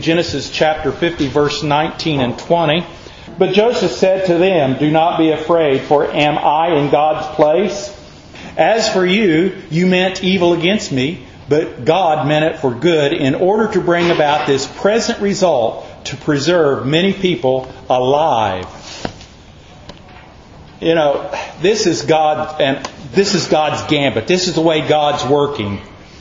Genesis chapter 50, verse 19 and 20. But Joseph said to them, "Do not be afraid, for am I in God's place? As for you, you meant evil against me, but God meant it for good in order to bring about this present result to preserve many people alive." You know, this is God, and this is God's gambit. This is the way God's working.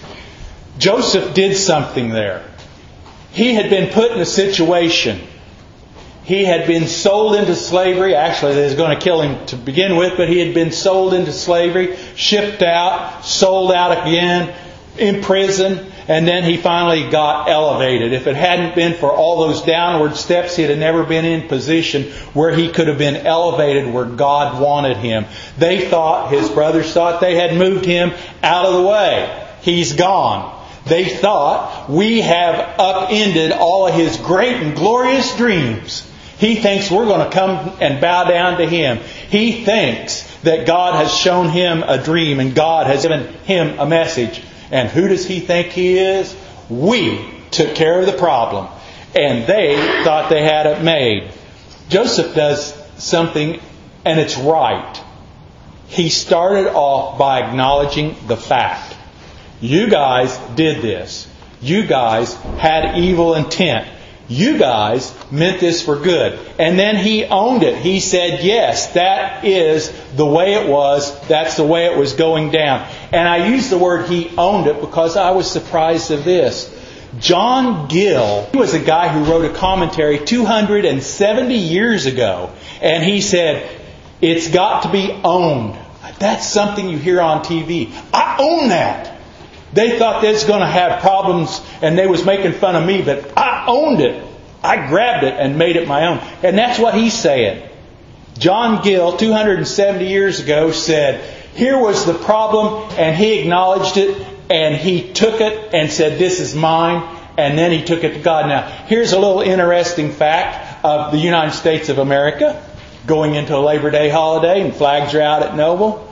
Joseph did something there. He had been put in a situation. He had been sold into slavery. Actually, they was going to kill him to begin with, but he had been sold into slavery, shipped out, sold out again, imprisoned, and then he finally got elevated. If it hadn't been for all those downward steps, he'd have never been in position where he could have been elevated where God wanted him. They thought, his brothers thought, they had moved him out of the way. He's gone. They thought, we have upended all of his great and glorious dreams. He thinks we're going to come and bow down to him. He thinks that God has shown him a dream and God has given him a message. And who does he think he is? We took care of the problem. And they thought they had it made. Joseph does something, and it's right. He started off by acknowledging the fact. You guys did this. You guys had evil intent. You guys meant this for good. And then he owned it. He said, yes, that is the way it was. That's the way it was going down. And I use the word he owned it because I was surprised of this. John Gill, he was a guy who wrote a commentary 270 years ago. And he said, it's got to be owned. That's something you hear on TV. I own that. They thought they was going to have problems and they was making fun of me, but I owned it. I grabbed it and made it my own. And that's what he's saying. John Gill, 270 years ago, said, here was the problem, and he acknowledged it, and he took it and said, this is mine, and then he took it to God. Now, here's a little interesting fact of the United States of America, going into a Labor Day holiday, and flags are out at Noble.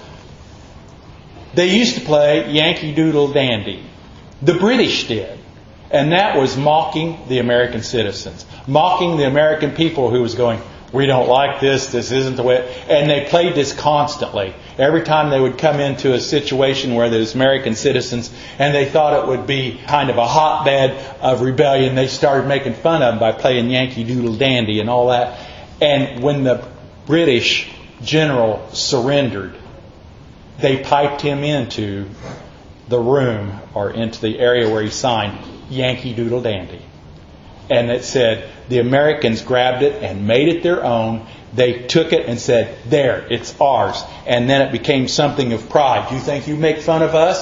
They used to play Yankee Doodle Dandy. The British did. And that was mocking the American citizens. Mocking the American people who was going, we don't like this, this isn't the way. And they played this constantly. Every time they would come into a situation where there's American citizens and they thought it would be kind of a hotbed of rebellion, they started making fun of them by playing Yankee Doodle Dandy and all that. And when the British general surrendered, they piped him into the room or into the area where he signed Yankee Doodle Dandy. And it said the Americans grabbed it and made it their own. They took it and said, there, it's ours. And then it became something of pride. You think you make fun of us?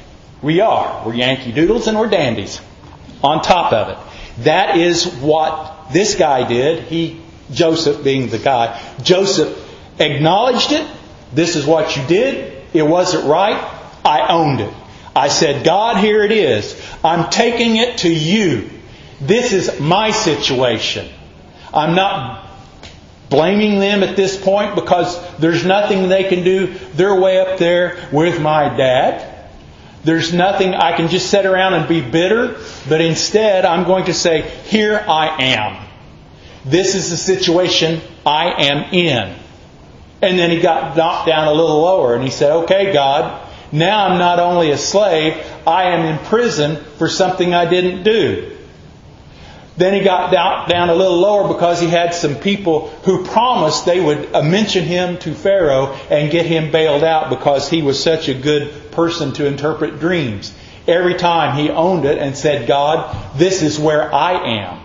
We are. We're Yankee Doodles and we're dandies. On top of it. That is what this guy did. Joseph being the guy, Joseph acknowledged it. This is what you did. It wasn't right. I owned it. I said, God, here it is. I'm taking it to you. This is my situation. I'm not blaming them at this point because there's nothing they can do. They're way up there with my dad. There's nothing I can just sit around and be bitter. But instead, I'm going to say, here I am. This is the situation I am in. And then he got knocked down a little lower and he said, okay, God, now I'm not only a slave, I am in prison for something I didn't do. Then he got down a little lower because he had some people who promised they would mention him to Pharaoh and get him bailed out because he was such a good person to interpret dreams. Every time he owned it and said, God, this is where I am.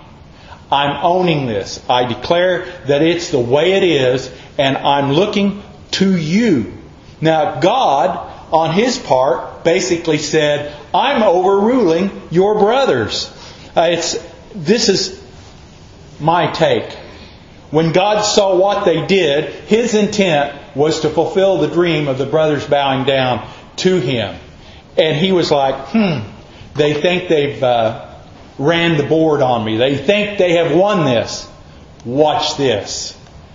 I'm owning this. I declare that it's the way it is, and I'm looking to you. Now, God, on His part, basically said, I'm overruling your brothers. This is my take. When God saw what they did, His intent was to fulfill the dream of the brothers bowing down to Him. And He was like, they think they've ran the board on me. They think they have won this. Watch this.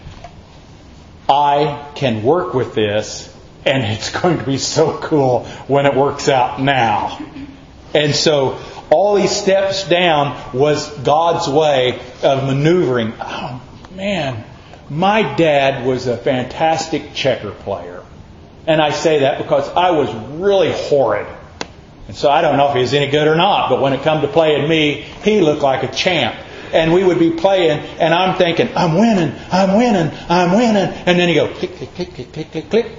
I can work with this, and it's going to be so cool when it works out now. And so All these steps down was God's way of maneuvering. Oh, man, my dad was a fantastic checker player. And I say that because I was really horrid. And so I don't know if he was any good or not, but when it come to playing me, he looked like a champ. And we would be playing, and I'm thinking, I'm winning. And then he go, click, click, click, click, click, click, click.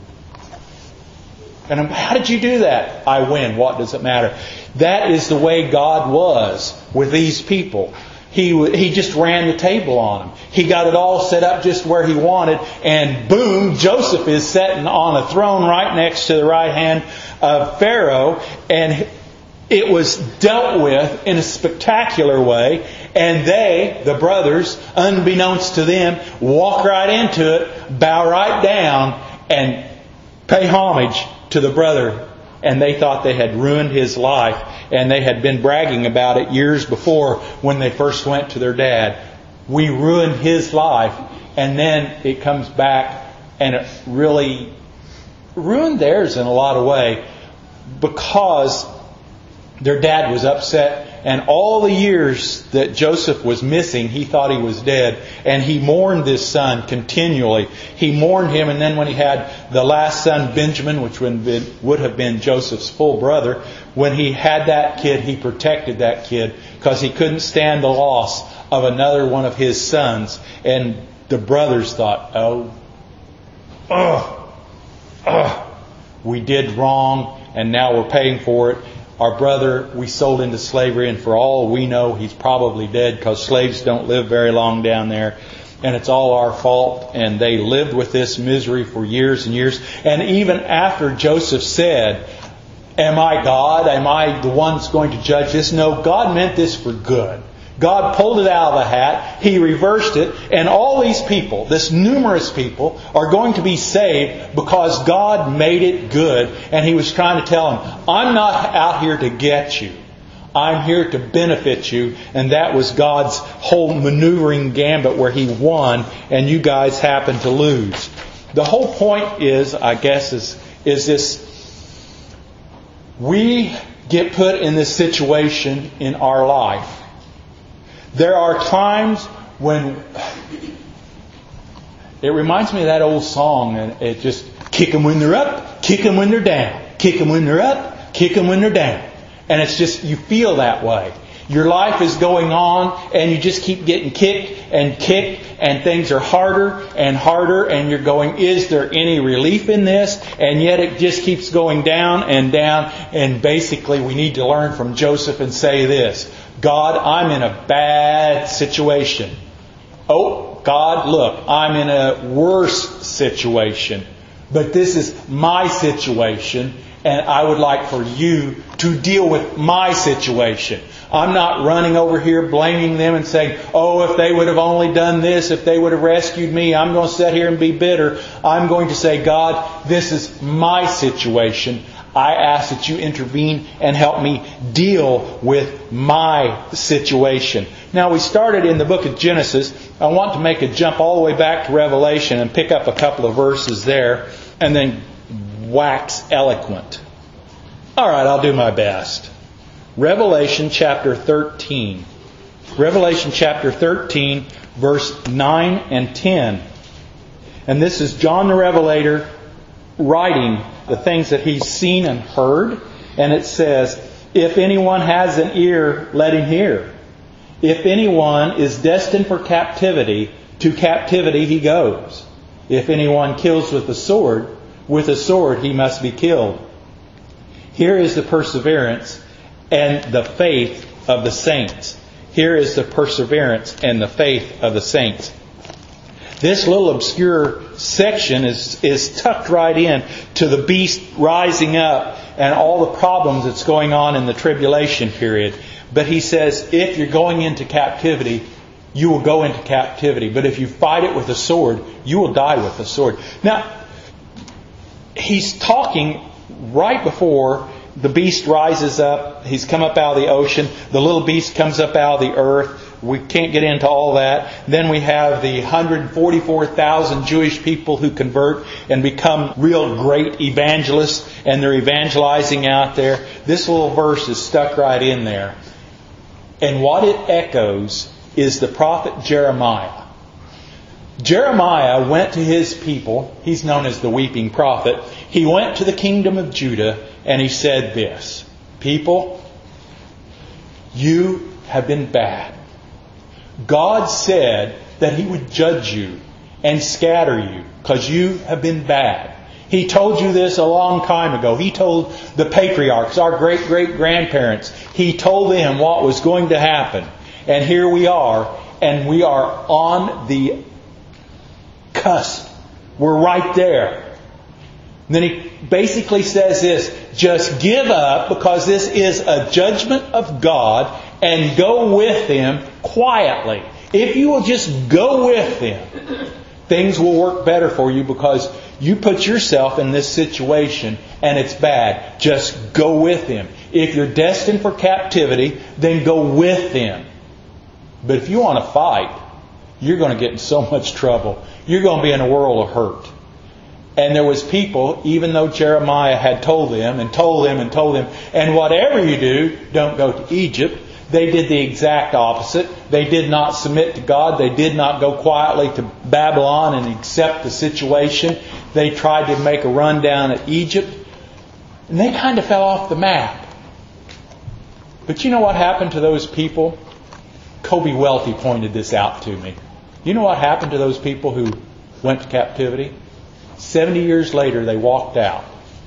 And how did you do that? I win. What does it matter? That is the way God was with these people. He just ran the table on them. He got it all set up just where He wanted. And boom, Joseph is sitting on a throne right next to the right hand of Pharaoh. And it was dealt with in a spectacular way. And they, the brothers, unbeknownst to them, walk right into it, bow right down, and pay homage to the brother. And they thought they had ruined his life. And they had been bragging about it years before when they first went to their dad. We ruined his life. And then it comes back and it really ruined theirs in a lot of ways because their dad was upset. And all the years that Joseph was missing, he thought he was dead. And he mourned this son continually. He mourned him. And then when he had the last son, Benjamin, which would have been Joseph's full brother, when he had that kid, he protected that kid because he couldn't stand the loss of another one of his sons. And the brothers thought, we did wrong and now we're paying for it. Our brother, we sold into slavery, and for all we know, he's probably dead because slaves don't live very long down there. And it's all our fault. And they lived with this misery for years and years. And even after Joseph said, am I God? Am I the one that's going to judge this? No, God meant this for good. God pulled it out of the hat. He reversed it. And all these people, this numerous people, are going to be saved because God made it good. And He was trying to tell them, I'm not out here to get you. I'm here to benefit you. And that was God's whole maneuvering gambit where He won and you guys happened to lose. The whole point is, I guess, is this. We get put in this situation in our life. There are times when it reminds me of that old song, and it just kick them when they're up, kick them when they're down, kick them when they're up, kick them when they're down. And it's just, you feel that way. Your life is going on and you just keep getting kicked and things are harder and you're going, is there any relief in this? And yet it just keeps going down. And basically we need to learn from Joseph and say this: God, I'm in a bad situation. Oh, God, look, I'm in a worse situation. But this is my situation, and I would like for you to deal with my situation. I'm not running over here blaming them and saying, oh, if they would have only done this, if they would have rescued me, I'm going to sit here and be bitter. I'm going to say, God, this is my situation. I ask that you intervene and help me deal with my situation. Now, we started in the book of Genesis. I want to make a jump all the way back to Revelation and pick up a couple of verses there and then wax eloquent. All right, I'll do my best. Revelation chapter 13. Revelation chapter 13, verse 9 and 10. And this is John the Revelator writing the things that he's seen and heard. And it says, if anyone has an ear, let him hear. If anyone is destined for captivity, to captivity he goes. If anyone kills with a sword he must be killed. Here is the perseverance and the faith of the saints. Here is the perseverance and the faith of the saints. This little obscure section is tucked right in to the beast rising up and all the problems that's going on in the tribulation period. But he says, if you're going into captivity, you will go into captivity. But if you fight it with a sword, you will die with a sword. Now, he's talking right before the beast rises up. He's come up out of the ocean. The little beast comes up out of the earth. We can't get into all that. Then we have the 144,000 Jewish people who convert and become real great evangelists, and they're evangelizing out there. This little verse is stuck right in there. And what it echoes is the prophet Jeremiah. Jeremiah went to his people. He's known as the weeping prophet. He went to the kingdom of Judah and he said this: people, you have been bad. God said that He would judge you and scatter you because you have been bad. He told you this a long time ago. He told the patriarchs, our great-great-grandparents, He told them what was going to happen. And here we are, and we are on the cusp. We're right there. And then He basically says this: just give up, because this is a judgment of God, and go with Him quietly. If you will just go with Him, things will work better for you, because you put yourself in this situation and it's bad. Just go with Him. If you're destined for captivity, then go with Him. But if you want to fight, you're going to get in so much trouble. You're going to be in a world of hurt. And there was people, even though Jeremiah had told them and told them and told them, and whatever you do, don't go to Egypt. They did the exact opposite. They did not submit to God. They did not go quietly to Babylon and accept the situation. They tried to make a run down at Egypt. And they kind of fell off the map. But you know what happened to those people? Kobe Welty pointed this out to me. You know what happened to those people who went to captivity? 70 years later, they walked out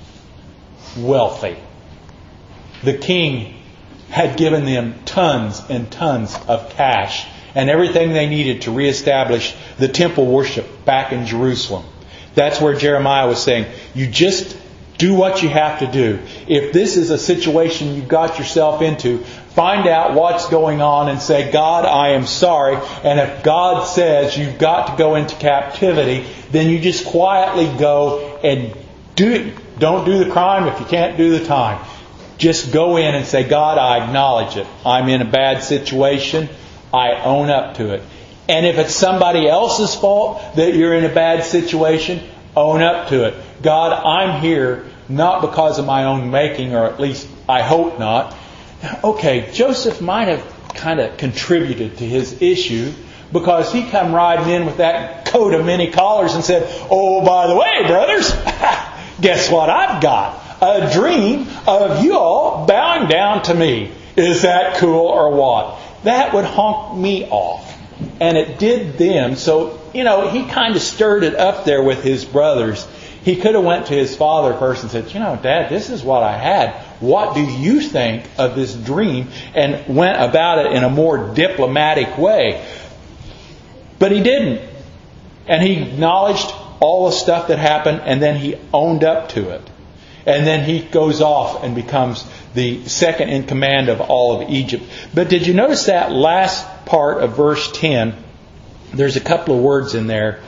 wealthy. The king had given them tons and tons of cash and everything they needed to reestablish the temple worship back in Jerusalem. That's where Jeremiah was saying, you just do what you have to do. If this is a situation you've got yourself into, find out what's going on and say, God, I am sorry. And if God says you've got to go into captivity, then you just quietly go and do it. Don't do the crime if you can't do the time. Just go in and say, God, I acknowledge it. I'm in a bad situation. I own up to it. And if it's somebody else's fault that you're in a bad situation, own up to it. God, I'm here not because of my own making, or at least I hope not. Okay, Joseph might have kind of contributed to his issue, because he come riding in with that coat of many collars and said, oh, by the way, brothers, guess what I've got? A dream of you all bowing down to me. Is that cool or what? That would honk me off. And it did them. So, he kind of stirred it up there with his brothers. He could have went to his father first and said, Dad, this is what I had. What do you think of this dream? And went about it in a more diplomatic way. But he didn't. And he acknowledged all the stuff that happened, and then he owned up to it. And then he goes off and becomes the second in command of all of Egypt. But did you notice that last part of verse 10? There's a couple of words in there.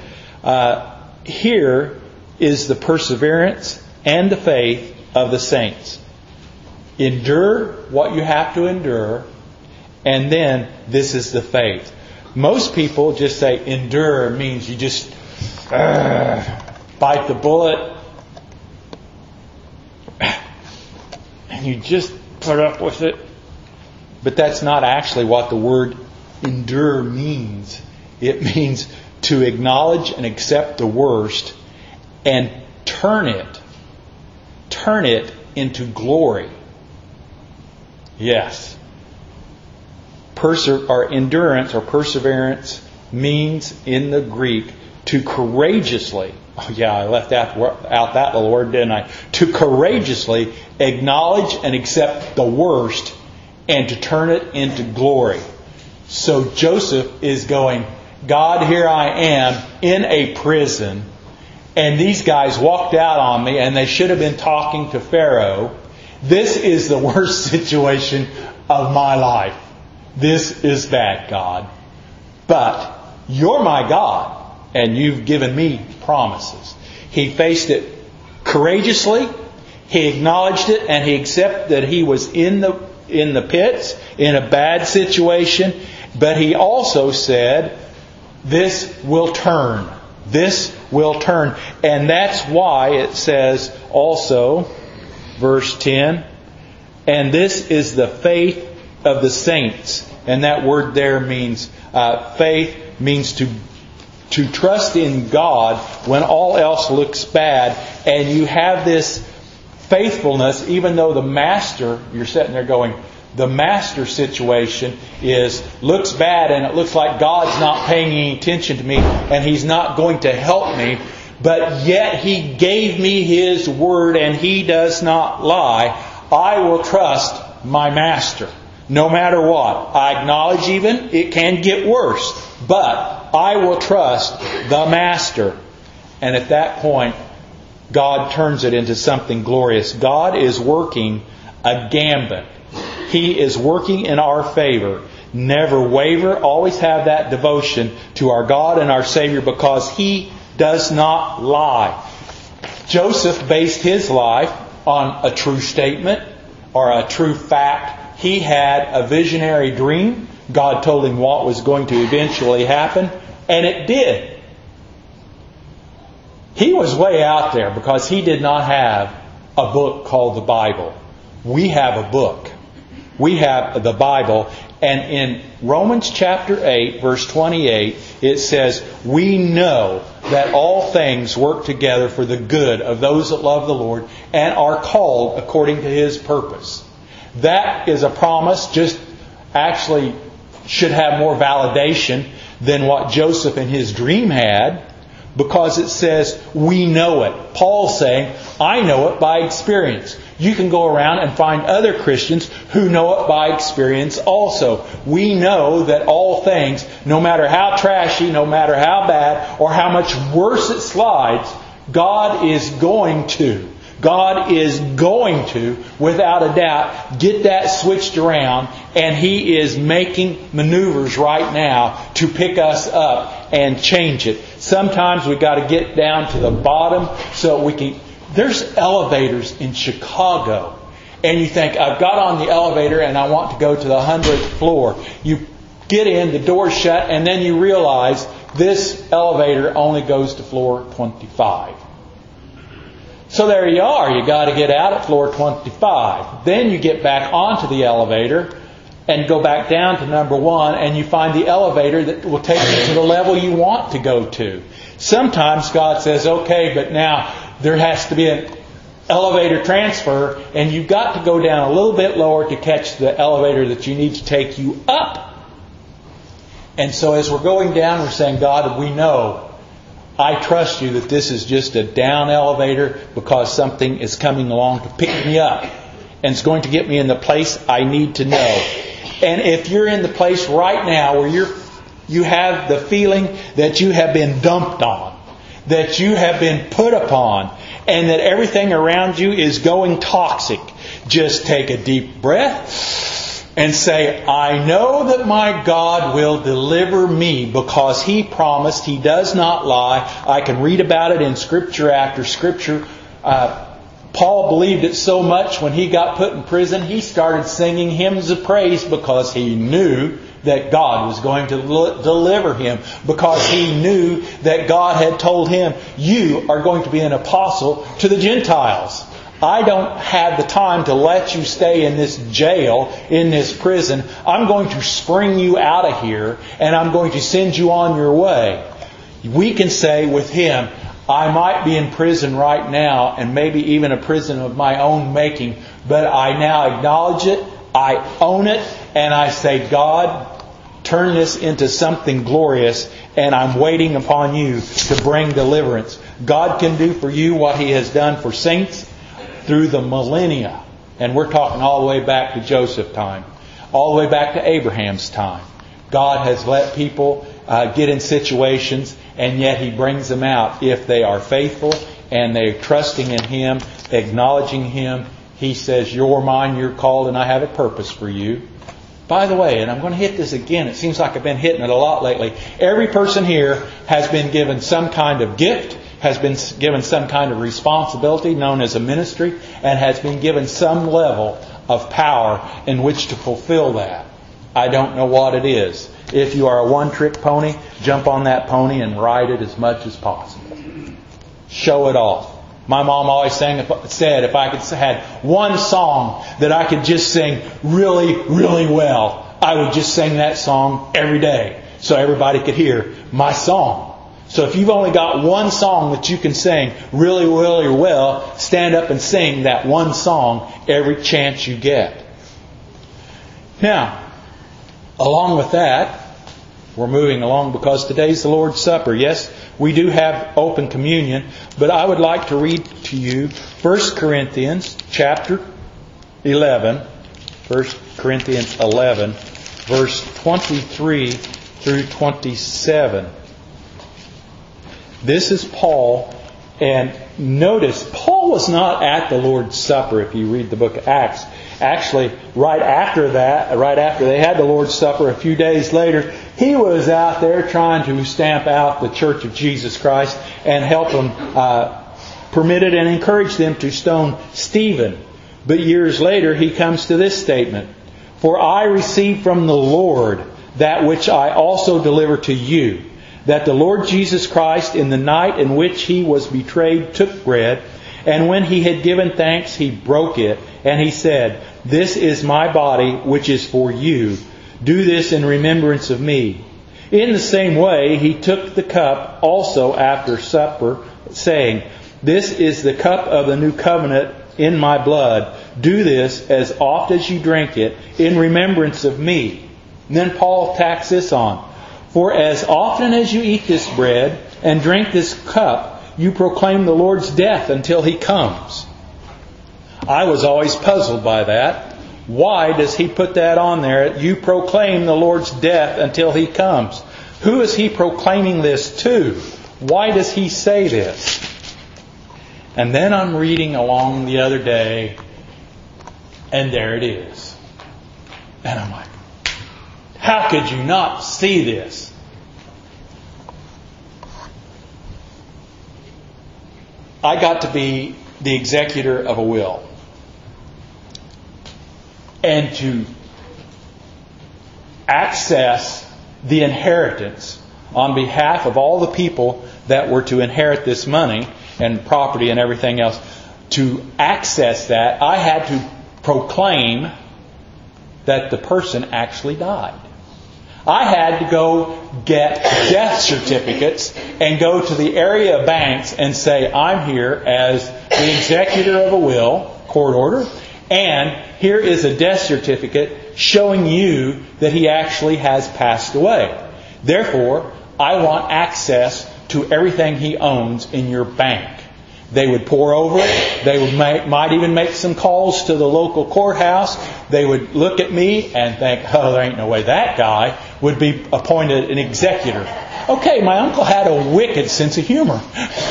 Here is the perseverance and the faith of the saints. Endure what you have to endure. And then this is the faith. Most people just say endure means you just bite the bullet. And you just put up with it. But that's not actually what the word endure means. It means to acknowledge and accept the worst and turn it into glory. Yes. Endurance or perseverance means in the Greek to courageously, I left out that little word, didn't I? To courageously acknowledge and accept the worst and to turn it into glory. So Joseph is going, God, here I am in a prison, and these guys walked out on me, and they should have been talking to Pharaoh. This is the worst situation of my life. This is bad, God. But you're my God, and you've given me promises. He faced it courageously. He acknowledged it, and he accepted that he was in the pits, in a bad situation, But He also said, this will turn. This will turn. And that's why it says also, verse 10, and this is the faith of the saints. And that word there means, faith means to trust in God when all else looks bad. And you have this faithfulness, even though the master, you're sitting there going, the master situation looks bad, and it looks like God's not paying any attention to me and He's not going to help me. But yet He gave me His word and He does not lie. I will trust my master no matter what. I acknowledge even it can get worse, but I will trust the master. And at that point, God turns it into something glorious. God is working a gambit. He is working in our favor. Never waver. Always have that devotion to our God and our Savior, because He does not lie. Joseph based his life on a true statement or a true fact. He had a visionary dream. God told him what was going to eventually happen, and it did. He was way out there because he did not have a book called the Bible. We have a book. We have the Bible. And in Romans chapter 8, verse 28, it says, we know that all things work together for the good of those that love the Lord and are called according to His purpose. That is a promise, just actually should have more validation than what Joseph in his dream had, because it says, we know it. Paul's saying, I know it by experience. You can go around and find other Christians who know it by experience also. We know that all things, no matter how trashy, no matter how bad, or how much worse it slides, God is going to, without a doubt, get that switched around, and He is making maneuvers right now to pick us up and change it. Sometimes we've got to get down to the bottom so we can... There's elevators in Chicago, and you think, I've got on the elevator and I want to go to the 100th floor. You get in, the door's shut, and then you realize this elevator only goes to floor 25. So there you are. You got to get out at floor 25. Then you get back onto the elevator and go back down to number 1, and you find the elevator that will take you to the level you want to go to. Sometimes God says, okay, but now there has to be an elevator transfer, and you've got to go down a little bit lower to catch the elevator that you need to take you up. And so as we're going down, we're saying, God, we know, I trust You that this is just a down elevator because something is coming along to pick me up. And it's going to get me in the place I need to know. And if you're in the place right now where you have the feeling that you have been dumped on, that you have been put upon, and that everything around you is going toxic, just take a deep breath and say, I know that my God will deliver me because He promised. He does not lie. I can read about it in Scripture after Scripture. Paul believed it so much when he got put in prison, he started singing hymns of praise because he knew that God was going to deliver him, because he knew that God had told him, you are going to be an apostle to the Gentiles. I don't have the time to let you stay in this jail, in this prison. I'm going to spring you out of here, and I'm going to send you on your way. We can say with him, I might be in prison right now, and maybe even a prison of my own making, but I now acknowledge it, I own it, and I say, God, turn this into something glorious, and I'm waiting upon You to bring deliverance. God can do for you what He has done for saints through the millennia. And we're talking all the way back to Joseph's time, all the way back to Abraham's time. God has let people get in situations, and yet He brings them out if they are faithful and they're trusting in Him, acknowledging Him. He says, you're mine, you're called, and I have a purpose for you. By the way, and I'm going to hit this again, it seems like I've been hitting it a lot lately. Every person here has been given some kind of gift, has been given some kind of responsibility known as a ministry, and has been given some level of power in which to fulfill that. I don't know what it is. If you are a one-trick pony, jump on that pony and ride it as much as possible. Show it off. My mom always said if I could had one song that I could just sing really, really well, I would just sing that song every day so everybody could hear my song. So if you've only got one song that you can sing really, really well, stand up and sing that one song every chance you get. Now, along with that, we're moving along because today's the Lord's Supper. Yes, we do have open communion, but I would like to read to you 1 Corinthians chapter 11, 1 Corinthians 11, verse 23 through 27. This is Paul, and notice, Paul was not at the Lord's Supper if you read the book of Acts. Actually, right after they had the Lord's Supper, a few days later, he was out there trying to stamp out the Church of Jesus Christ and help them, permitted and encouraged them to stone Stephen. But years later, he comes to this statement, "For I received from the Lord that which I also delivered to you, that the Lord Jesus Christ, in the night in which He was betrayed, took bread, and when He had given thanks, He broke it, and He said, 'This is my body, which is for you. Do this in remembrance of me.' In the same way, He took the cup also after supper, saying, 'This is the cup of the new covenant in my blood. Do this as oft as you drink it in remembrance of me.'" And then Paul tacks this on. "For as often as you eat this bread and drink this cup, you proclaim the Lord's death until He comes." I was always puzzled by that. Why does he put that on there? You proclaim the Lord's death until He comes. Who is he proclaiming this to? Why does he say this? And then I'm reading along the other day, and there it is. And I'm like, how could you not see this? I got to be the executor of a will. And to access the inheritance on behalf of all the people that were to inherit this money and property and everything else, to access that, I had to proclaim that the person actually died. I had to go get death certificates and go to the area banks and say, "I'm here as the executor of a will, court order, and here is a death certificate showing you that he actually has passed away. Therefore, I want access to everything he owns in your bank." They would pore over it. They would might even make some calls to the local courthouse. They would look at me and think, "Oh, there ain't no way that guy would be appointed an executor." Okay, my uncle had a wicked sense of humor.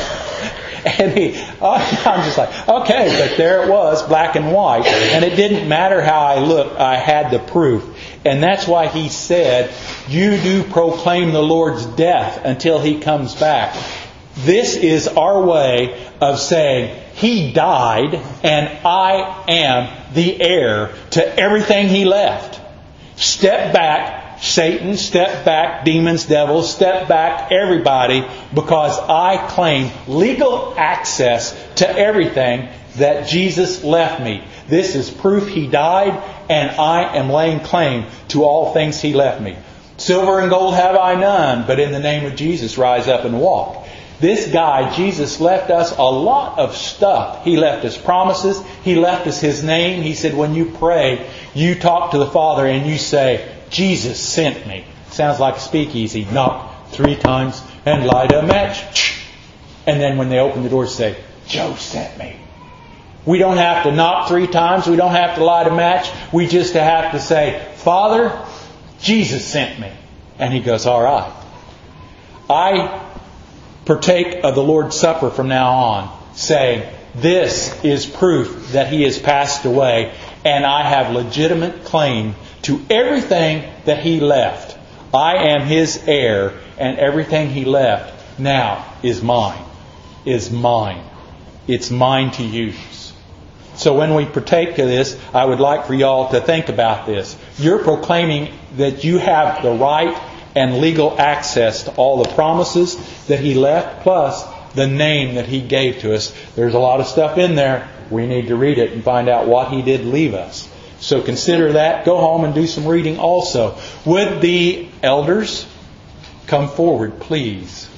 And I'm just like, okay, but there it was, black and white. And it didn't matter how I looked, I had the proof. And that's why he said, "You do proclaim the Lord's death until He comes back." This is our way of saying, He died and I am the heir to everything He left. Step back, Satan, step back, demons, devils, step back, everybody, because I claim legal access to everything that Jesus left me. This is proof He died, and I am laying claim to all things He left me. "Silver and gold have I none, but in the name of Jesus rise up and walk." This guy, Jesus, left us a lot of stuff. He left us promises. He left us His name. He said, when you pray, you talk to the Father and you say, "Jesus sent me." Sounds like a speakeasy. Knock 3 times and light a match. And then when they open the door, say, "Joe sent me." We don't have to knock 3 times. We don't have to light a match. We just have to say, "Father, Jesus sent me." And He goes, "All right." I partake of the Lord's Supper from now on, saying, this is proof that He has passed away, and I have legitimate claim to everything that He left. I am His heir, and everything He left now is mine. Is mine. It's mine to use. So when we partake of this, I would like for y'all to think about this. You're proclaiming that you have the right and legal access to all the promises that He left, plus the name that He gave to us. There's a lot of stuff in there. We need to read it and find out what He did leave us. So consider that. Go home and do some reading also. Would the elders come forward, please?